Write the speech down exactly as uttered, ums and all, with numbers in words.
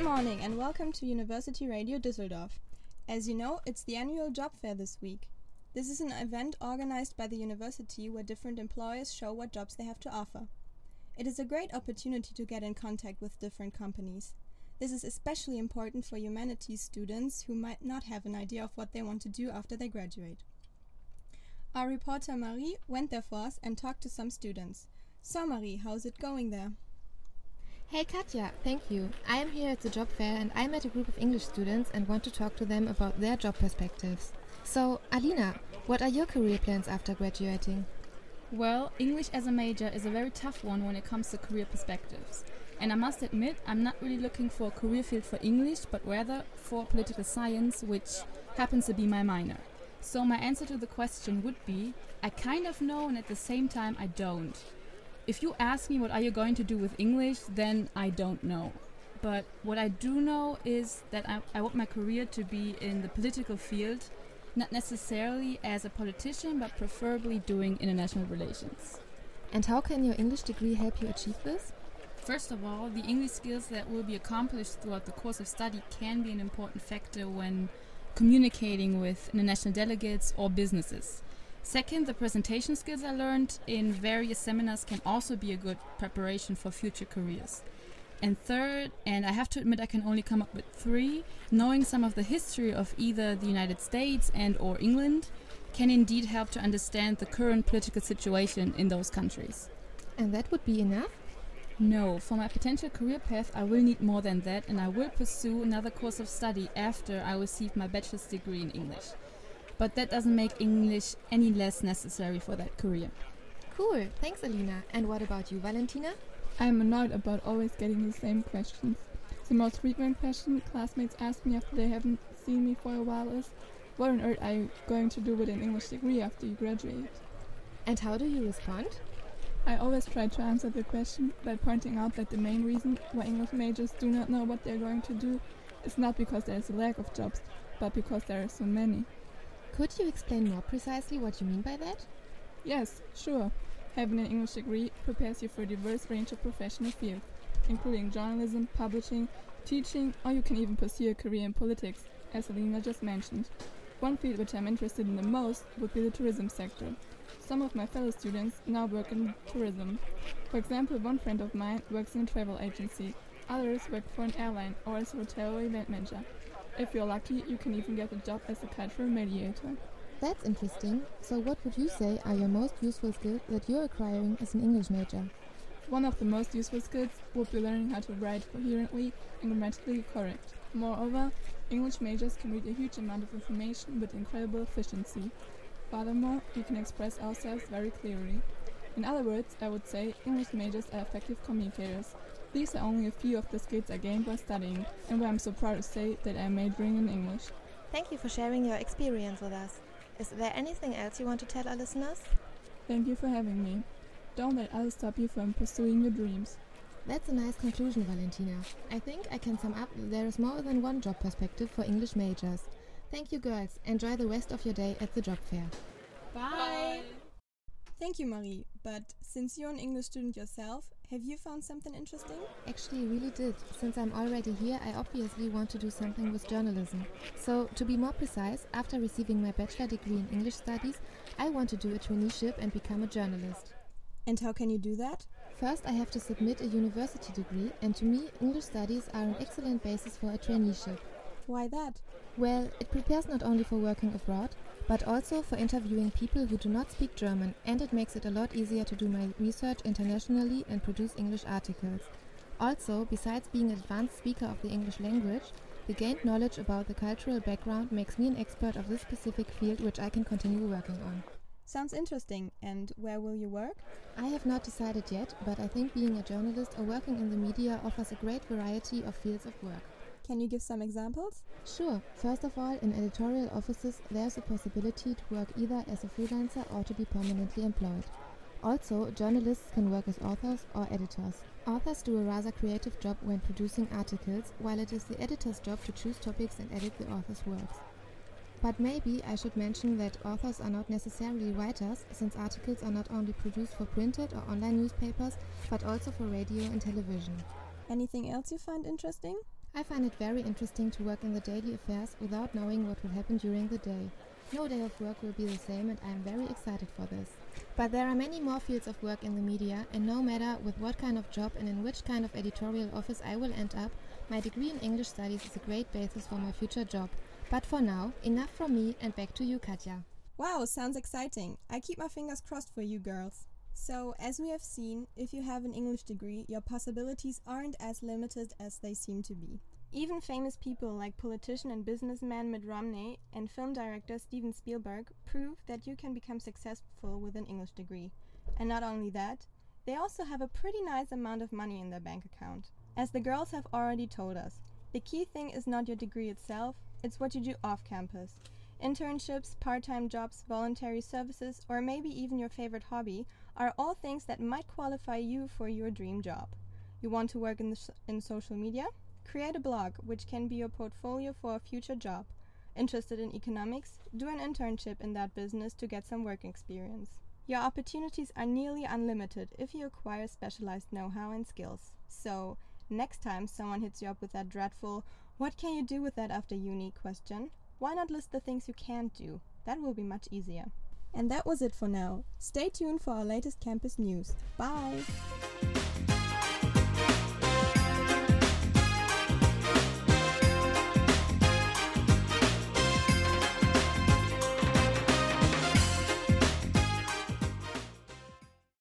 Good morning and welcome to University Radio Düsseldorf. As you know, it's the annual job fair this week. This is an event organized by the university where different employers show what jobs they have to offer. It is a great opportunity to get in contact with different companies. This is especially important for humanities students who might not have an idea of what they want to do after they graduate. Our reporter Marie went there for us and talked to some students. So Marie, how's it going there? Hey Katja, thank you. I am here at the job fair and I met a group of English students and want to talk to them about their job perspectives. So, Alina, what are your career plans after graduating? Well, English as a major is a very tough one when it comes to career perspectives. And I must admit, I'm not really looking for a career field for English, but rather for political science, which happens to be my minor. So my answer to the question would be, I kind of know and at the same time I don't. If you ask me what are you going to do with English, then I don't know. But what I do know is that I, I want my career to be in the political field, not necessarily as a politician, but preferably doing international relations. And how can your English degree help you achieve this? First of all, the English skills that will be accomplished throughout the course of study can be an important factor when communicating with international delegates or businesses. Second, the presentation skills I learned in various seminars can also be a good preparation for future careers. And third, and I have to admit I can only come up with three, knowing some of the history of either the United States and or England can indeed help to understand the current political situation in those countries. And that would be enough? No, for my potential career path I will need more than that, and I will pursue another course of study after I receive my bachelor's degree in English. But that doesn't make English any less necessary for that career. Cool, thanks Alina. And what about you, Valentina? I'm annoyed about always getting the same questions. The most frequent question classmates ask me after they haven't seen me for a while is, what on earth are you going to do with an English degree after you graduate? And how do you respond? I always try to answer the question by pointing out that the main reason why English majors do not know what they're going to do is not because there is a lack of jobs, but because there are so many. Could you explain more precisely what you mean by that? Yes, sure. Having an English degree prepares you for a diverse range of professional fields, including journalism, publishing, teaching, or you can even pursue a career in politics, as Alina just mentioned. One field which I'm interested in the most would be the tourism sector. Some of my fellow students now work in tourism. For example, one friend of mine works in a travel agency, others work for an airline or as a hotel or event manager. If you're lucky, you can even get a job as a cultural mediator. That's interesting. So what would you say are your most useful skills that you're acquiring as an English major? One of the most useful skills would be learning how to write coherently and grammatically correct. Moreover, English majors can read a huge amount of information with incredible efficiency. Furthermore, we can express ourselves very clearly. In other words, I would say English majors are effective communicators. These are only a few of the skills I gained while studying, and why I'm so proud to say that I'm majoring in English. Thank you for sharing your experience with us. Is there anything else you want to tell our listeners? Thank you for having me. Don't let others stop you from pursuing your dreams. That's a nice conclusion, Valentina. I think I can sum up that there is more than one job perspective for English majors. Thank you, girls. Enjoy the rest of your day at the job fair. Bye! Thank you, Marie. But since you're an English student yourself, have you found something interesting? Actually, I really did. Since I'm already here, I obviously want to do something with journalism. So, to be more precise, after receiving my bachelor degree in English studies, I want to do a traineeship and become a journalist. And how can you do that? First, I have to submit a university degree, and to me, English studies are an excellent basis for a traineeship. Why that? Well, it prepares not only for working abroad, but also for interviewing people who do not speak German, and it makes it a lot easier to do my research internationally and produce English articles. Also, besides being an advanced speaker of the English language, the gained knowledge about the cultural background makes me an expert of this specific field which I can continue working on. Sounds interesting. And where will you work? I have not decided yet, but I think being a journalist or working in the media offers a great variety of fields of work. Can you give some examples? Sure. First of all, in editorial offices, there's a possibility to work either as a freelancer or to be permanently employed. Also, journalists can work as authors or editors. Authors do a rather creative job when producing articles, while it is the editor's job to choose topics and edit the author's works. But maybe I should mention that authors are not necessarily writers, since articles are not only produced for printed or online newspapers, but also for radio and television. Anything else you find interesting? I find it very interesting to work in the daily affairs without knowing what will happen during the day. No day of work will be the same, and I am very excited for this. But there are many more fields of work in the media, and no matter with what kind of job and in which kind of editorial office I will end up, my degree in English studies is a great basis for my future job. But for now, enough from me, and back to you, Katja. Wow, sounds exciting. I keep my fingers crossed for you girls. So, as we have seen, if you have an English degree, your possibilities aren't as limited as they seem to be. Even famous people like politician and businessman Mitt Romney and film director Steven Spielberg prove that you can become successful with an English degree. And not only that, they also have a pretty nice amount of money in their bank account. As the girls have already told us, the key thing is not your degree itself, it's what you do off campus. Internships, part-time jobs, voluntary services, or maybe even your favorite hobby are all things that might qualify you for your dream job. You want to work in, the sh- in social media? Create a blog, which can be your portfolio for a future job. Interested in economics? Do an internship in that business to get some work experience. Your opportunities are nearly unlimited if you acquire specialized know-how and skills. So, next time someone hits you up with that dreadful, "What can you do with that after uni?" question, why not list the things you can't do? That will be much easier. And that was it for now. Stay tuned for our latest campus news. Bye!